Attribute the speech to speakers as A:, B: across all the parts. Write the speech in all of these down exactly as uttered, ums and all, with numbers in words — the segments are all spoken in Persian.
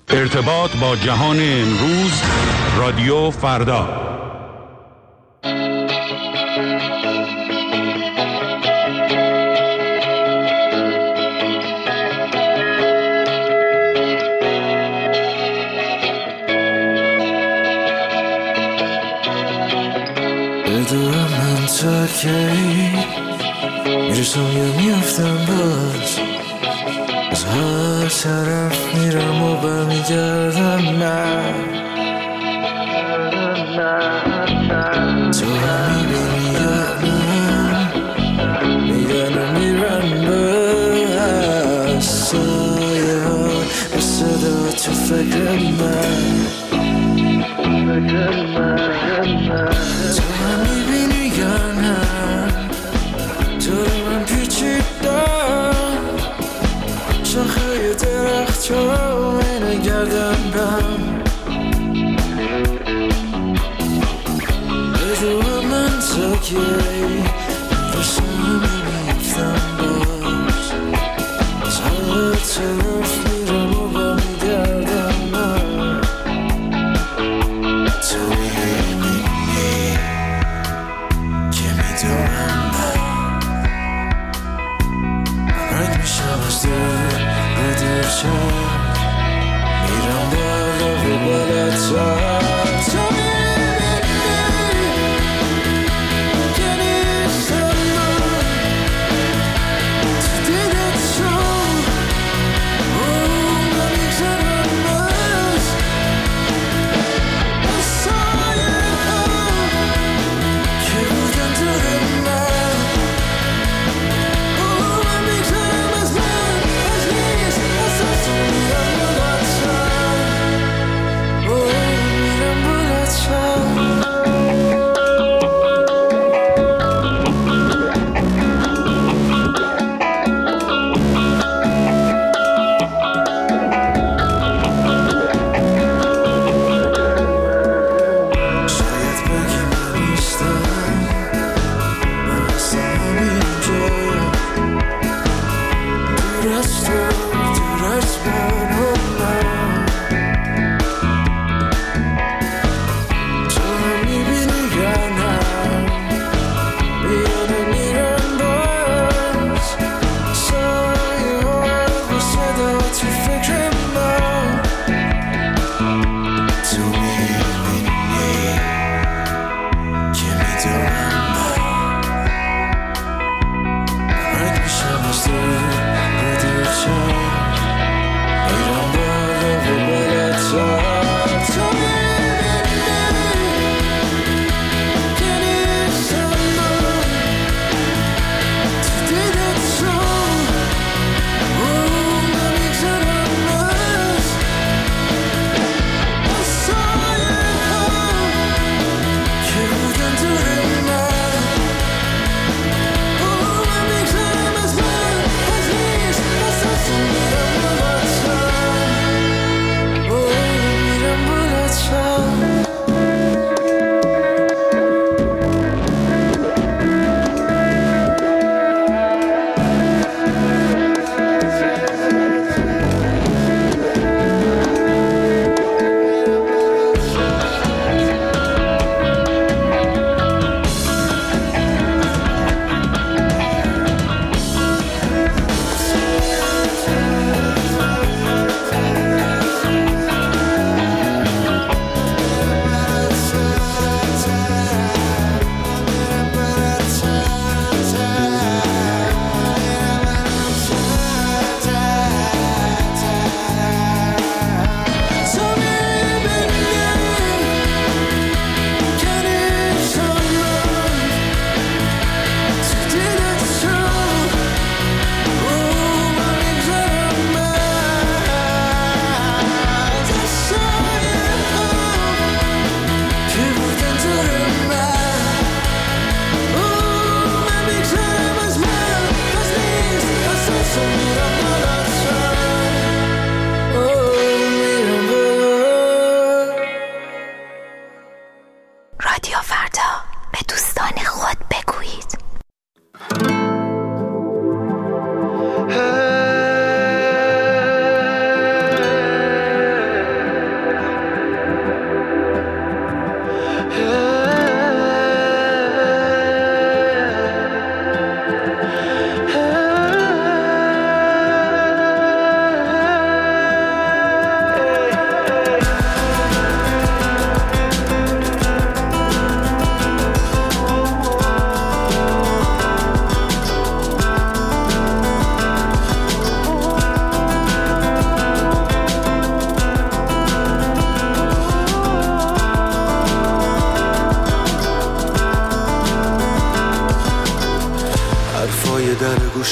A: ارتباط با جهان امروز، رادیو فردا.
B: بدونم من تا کی میرسم یا میافتم باز، از هر طرف میرم و برمیگردم من. تو هم میبینی یا نه، میگن و میرن به سایه ها به صدا تو فکر من. تو هم میبینی یا نه، تو رو من پیچیدم شاخه درخت رو من گردنم. بدون من تا کی میرسم میفتم باز، از هر طرف میرم و برمیگردم من. تو میبینی که میدونم من رنگ میشم از دور و درچم، میرم بالا و بالاتر. تو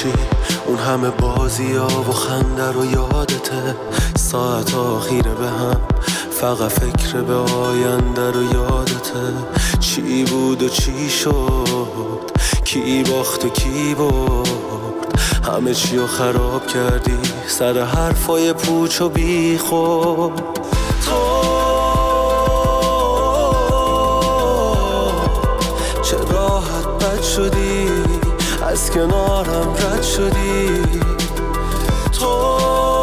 C: چی اون همه بازی ها و خنده رو یادته، ساعت آخیره به هم فقط فکر به آینده رو یادته. چی بود و چی شد، کی باخت و کی برد، همه چی رو خراب کردی سر حرفای پوچ و بی خود. تو چه راحت بد شدی، از کنارم رد شدی. تو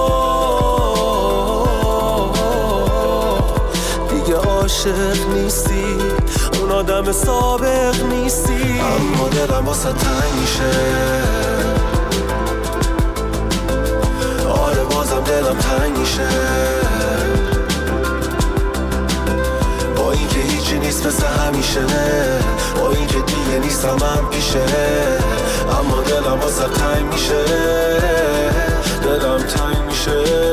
C: دیگه عاشق نیستی، اون آدم سابق نیستی. اما دلم واسه تنگ میشه، آره بازم دلم تنگ میشه. با این که هیچی نیست مثل همیشه، با این که دیگه نیستم من پیشه. اما دلم واسه تنگ میشه، دلم تنگ میشه.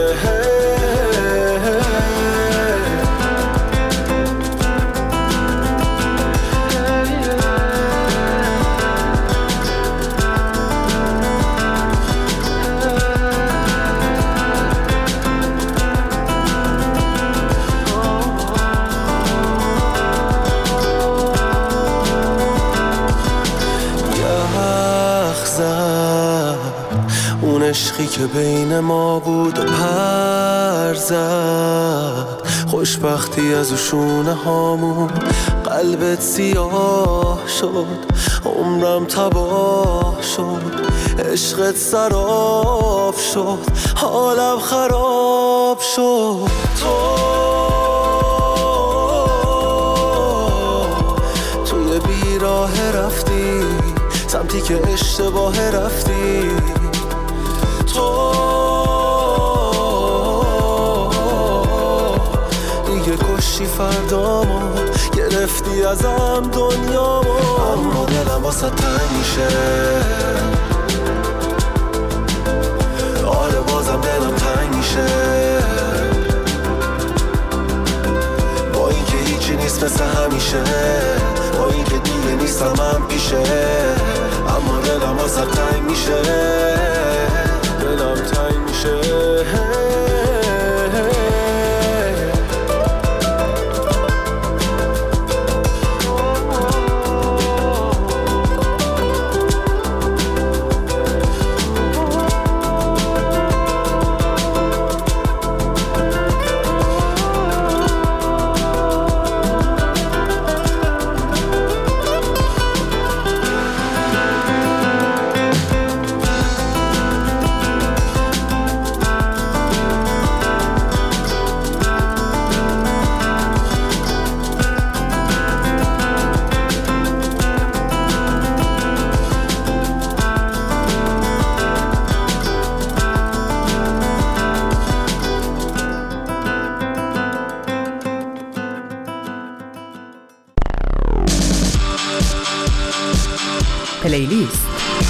C: عشقی که بین ما بود و پر زد، خوشبختی از شونه هامون قلبت سیاه شد، عمرم تباه شد، عشقت سراب شد، حالم خراب شد. تو توی بیراه رفتی، سمتی که اشتباه رفتی. تو دیگه کشی فردامو، گرفتی ازم دنیامو. اما دلم واسه تنگ میشه، آره بازم دلم تنگ میشه. با این که هیچی نیست مثل همیشه، با این که دیگه نیستم من پیشه. اما دلم واسه تنگ میشه، دلم تنگ میشه.
D: پلیلیست.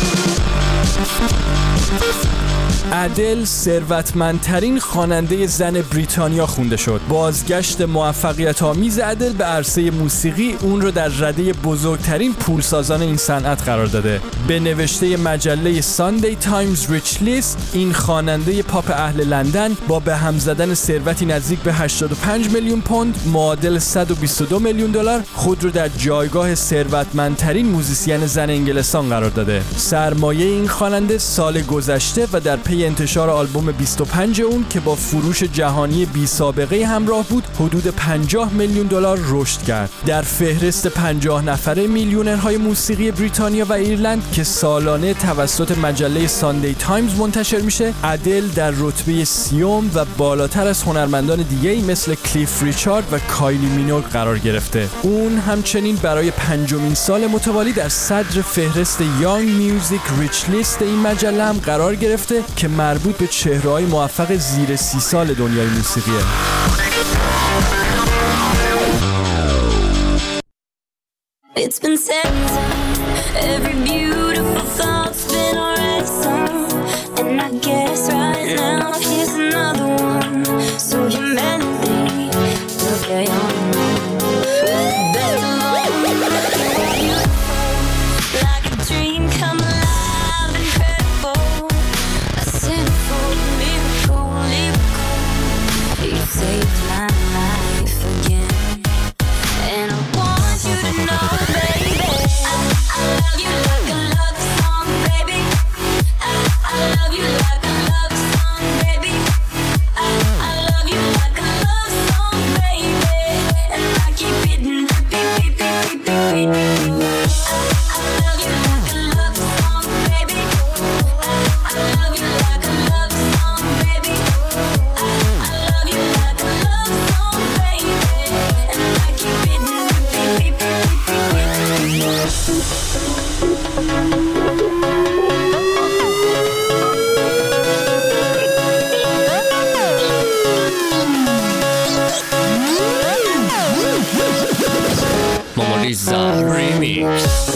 E: ادل ثروتمندترین خواننده زن بریتانیا خونده شد. بازگشت موفقیت آمیز ادل به عرصه موسیقی اون رو در رده بزرگترین پولسازان این صنعت قرار داده. به نوشته مجله ساندی تایمز ریچ لیست، این خواننده پاپ اهل لندن با به هم زدن ثروتی نزدیک به هشتاد و پنج میلیون پوند معادل صد و بیست و دو میلیون دلار خود رو در جایگاه ثروتمندترین موزیسین زن انگلستان قرار داده. سرمایه این خواننده سال گذشته و در پی انتشار آلبوم بیست و پنج اون که با فروش جهانی بی سابقه همراه بود حدود پنجاه میلیون دلار رشد کرد. در فهرست پنجاه نفره میلیونرهای موسیقی بریتانیا و ایرلند که سالانه توسط مجله ساندی تایمز منتشر میشه، ادل در رتبه سیوم و بالاتر از هنرمندان دیگه‌ای مثل کلیف ریچارد و کایلی مینوگ قرار گرفته. اون همچنین برای پنجمین سال متوالی در صدر فهرست یانگ میوزیک ریچ لیست این مجله هم قرار گرفته که مربوط به چهره‌های موفق زیر سی سال دنیای موسیقیه.
F: It's been said, every beautiful thought's been already sung, and I guess right now here's another one. So humanity, look at your best of all, like a dream come alive, incredible.
A: ریمیکس.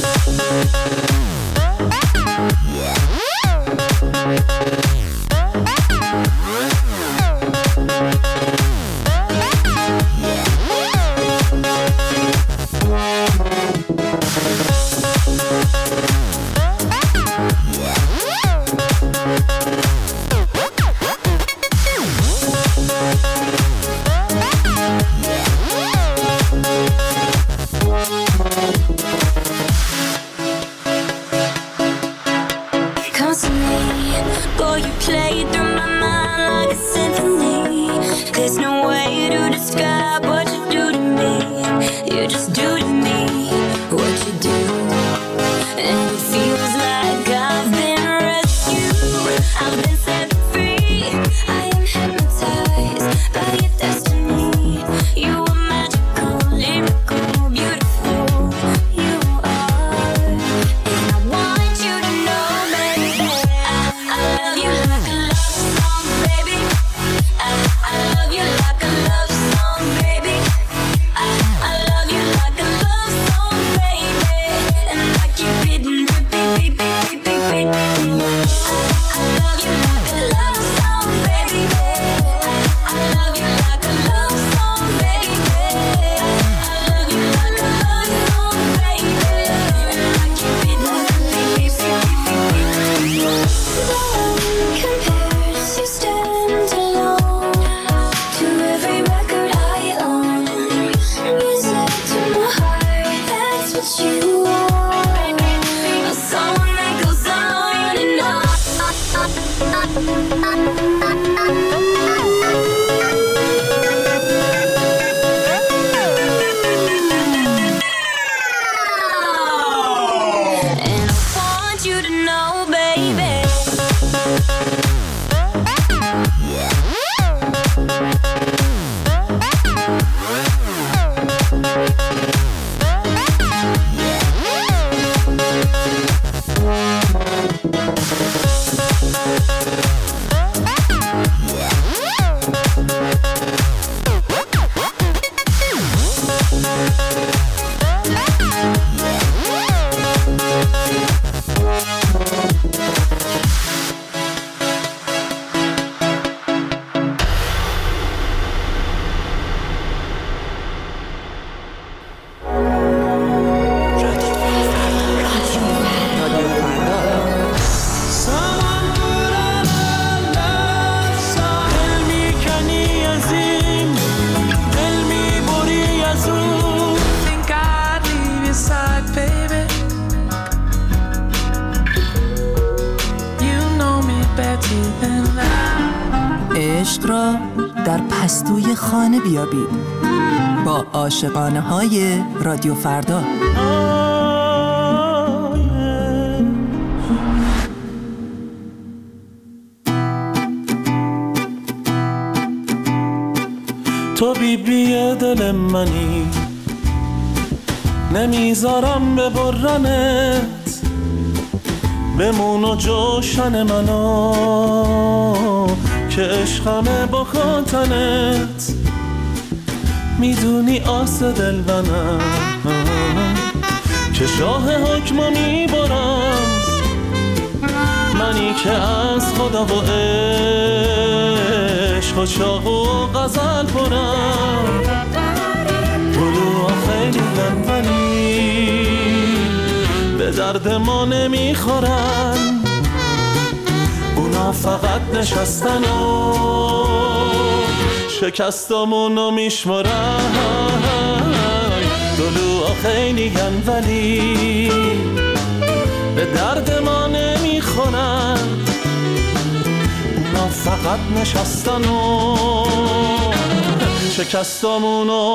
D: عشق را در پستوی خانه بیابید با عاشقانه های رادیو فردا.
C: تو بی بی دل منی، نمیذارم ببرنت، بمون و جوشن منو که عشقمه با خاطنت. میدونی آس دل منم که شاه حکمو میبرم، منی که از خدا و عشق و چاق و غزل پرم. گلوها خیلی لنفنی به درد ما نمیخورن، اونا فقط نشستن و شکستمونو میشمرن. گلوها خیلی گن ولی به درد ما نمیخورن، اونا فقط نشستن و شکستمونو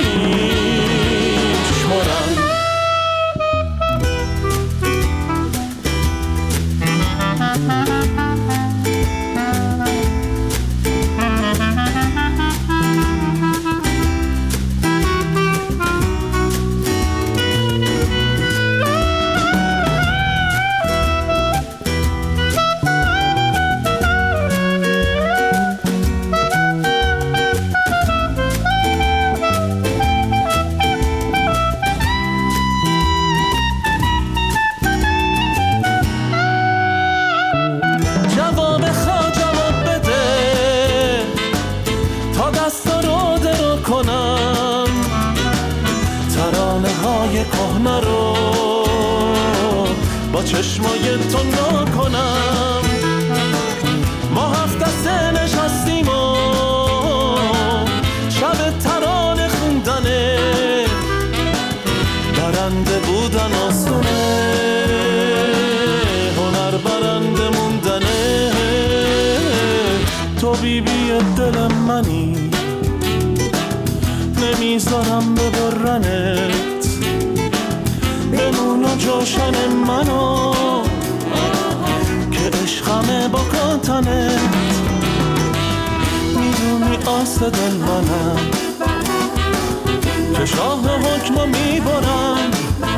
C: میشمرن. چشمای تو نکنم. ما هفت دسته نشستیم و شب ترانه خوندنه، برنده بودن آسونه، هنر برنده موندنه. تو بی بی دل منی، نمیذارم ببرنت، بمون و جوشن منو که عشقمه با کاتنت. میدونی آس دل منم که شاه حکمو میبرم،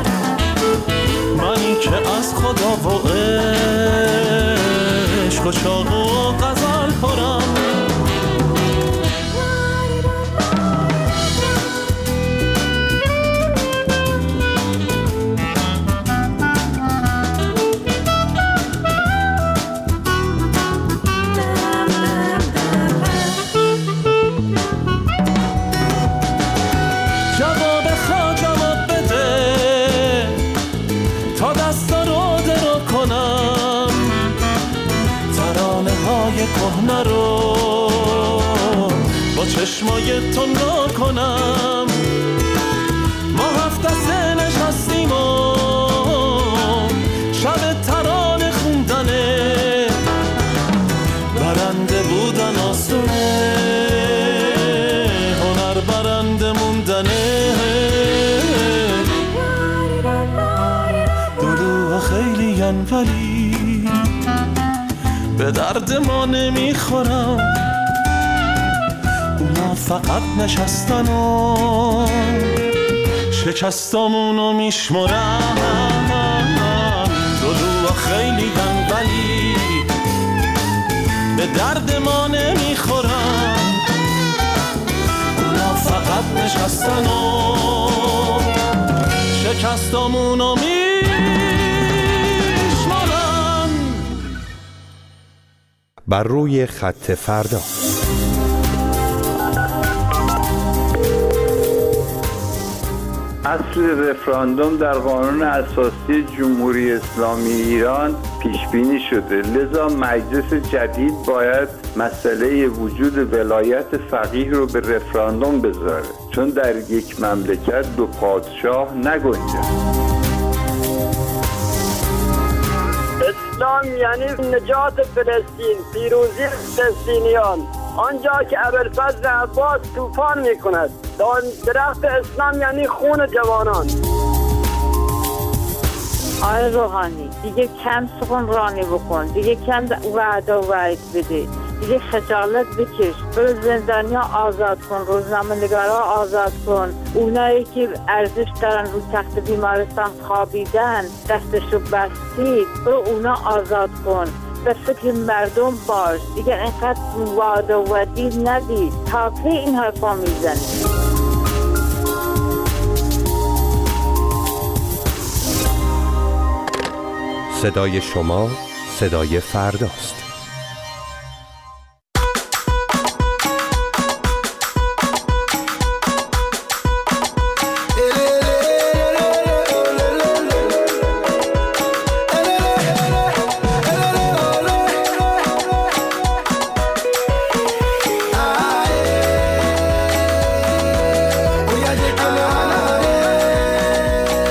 C: منی که از خدا و عشق و چاقو و غزل پرم. کهنه رو با چشمای تو نکنم. ما هفت دسته نشستیم و شب ترانه خوندنه، برنده بودن آسونه، هنر برنده موندنه. دلوها خیلی ین ولی به درد ما نمیخورم، اونا فقط نشستن و شکستامونو میشمرم. دلوها خیلی گن ولی به درد ما نمیخورم، اونا فقط نشستن و شکستامونو میشمرم.
G: بر روی خط فردا.
H: اصل رفراندوم در قانون اساسی جمهوری اسلامی ایران پیش بینی شده، لذا مجلس جدید باید مسئله وجود ولایت فقیه رو به رفراندوم بذاره، چون در یک مملکت دو پادشاه نگنجد.
I: اسلام یعنی نجات فلسطین، پیروزی فلسطینیان. آنجا که ابوالفضل عباس طوفان میکند، درخت اسلام یعنی خون جوانان.
J: آقای روحانی دیگه کم سخنرانی بکن، دیگه کم وعده و وعید بده، دیگه خجالت بکش، برو زندانیا آزاد کن، روزنامه‌نگارا آزاد کن، اونایی که ارزش دارن رو تخت بیمارستان خوابیدن دستشو بستید، برو اونا آزاد کن. به فکر مردم باش، دیگه اینقدر وعده و وعید ندید. تا کی این حرفا میزنید؟
G: صدای شما صدای فرداست.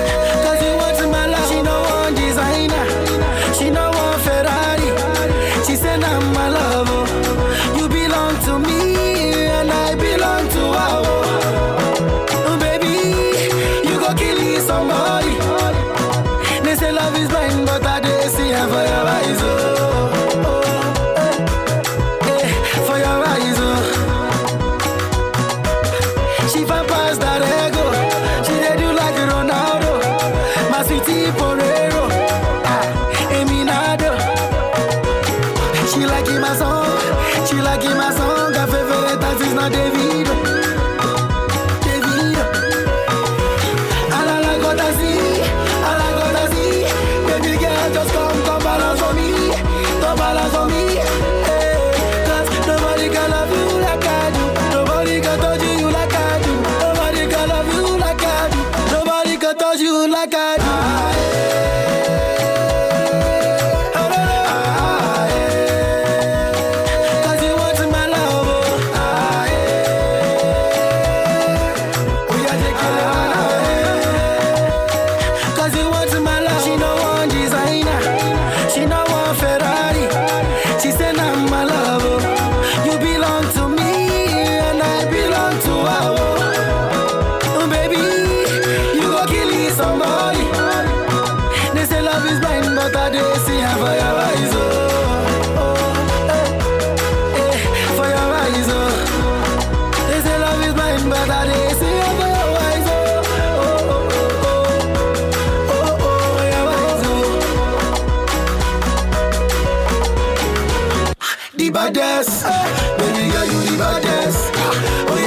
K: She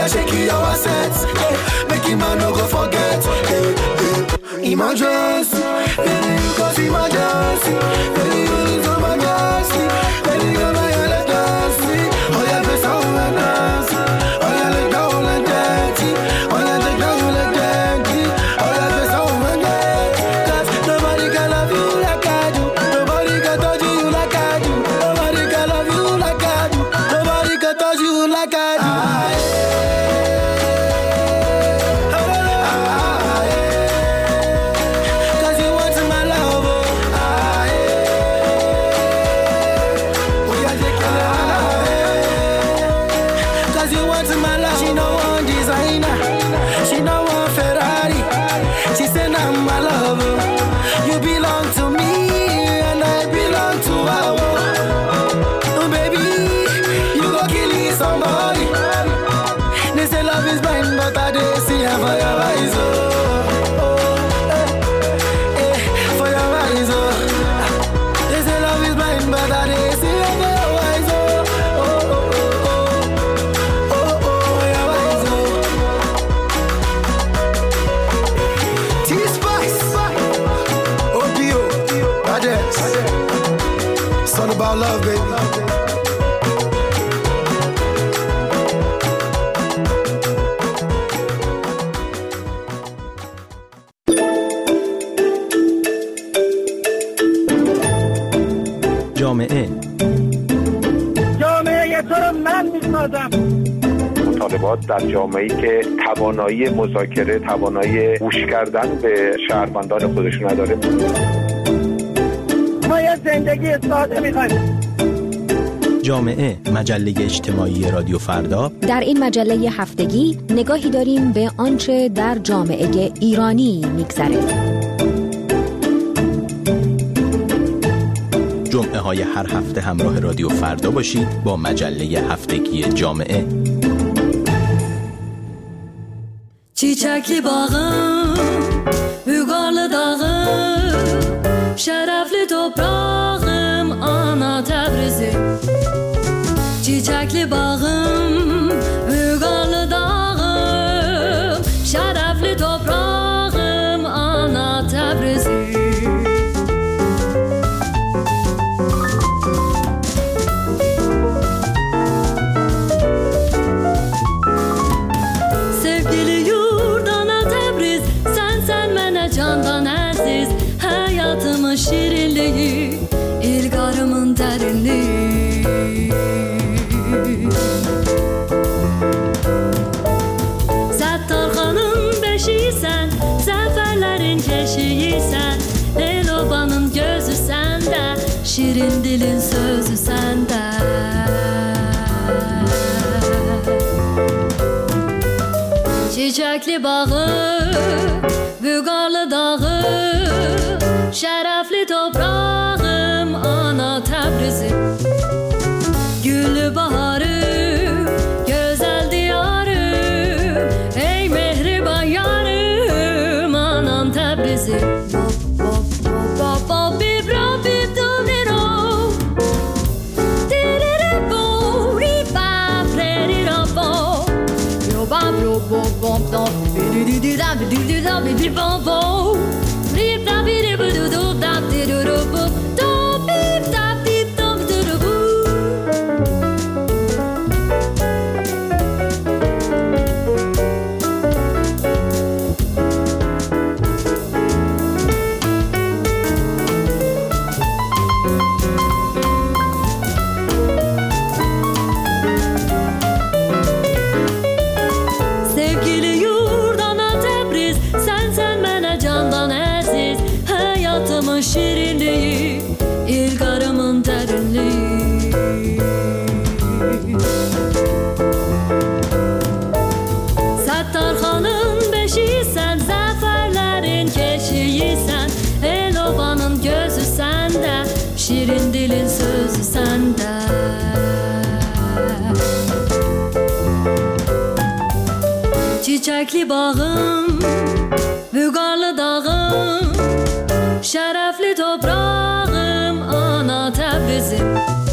K: I shake your assets, hey, make him man no go forget. Hey, hey. Emergency, baby, cause emergency, baby, it's emergency, baby, you're my emergency. Oh yeah, best I wanna dance. Oh yeah, let go, let dirty. Oh yeah, let go, let dirty. Oh yeah, best I wanna dance. Cause nobody can love you like I do. Nobody can touch you like I do. Nobody can love you like I do. Nobody can touch you like I do. Ah, about love, baby.
L: جامعه
I: جامعه تو رو من میسازم.
H: مطالبات در جامعه‌ای که توانایی مذاکره، توانایی گوش کردن به شهروندان خودش نداره.
I: ما یه زندگی ساده می‌خوایم.
L: جامعه، مجله اجتماعی رادیو فردا.
M: در این مجله هفتگی نگاهی داریم به آنچه در جامعه ایرانی می‌گذره.
L: جمعه های هر هفته همراه رادیو فردا باشید با مجله هفتگی جامعه.
N: Çiçekli bağım, Vügarlı dağım, şerefli toprağım, ana Tebrizim. Çiçekli bağım, Vügarlı dağım, şerefli toprağım, ana Tebrizim. Şirinliği, ilgarımın derinliği. Settarxanın beşiysen, zaferlerin keşiysen, Elobanın gözü sende, şirin dilin sözü sende. Çiçekli bağı, Vügarlı dağı, şerefli toprağım, ana Tebrizim. Güllü baharım, güzel diyarım, ey mehriban yarım, anam Tebrizim. Şirinliği, ilgarımın derinliği. Settarxanın beşiysen, zaferlerin keşiysen, Elobanın gözü sende, şirin dilin sözü sende. Çiçekli bağım, Vügarlı dağım, şerefli toprağım, ana Tebrizim.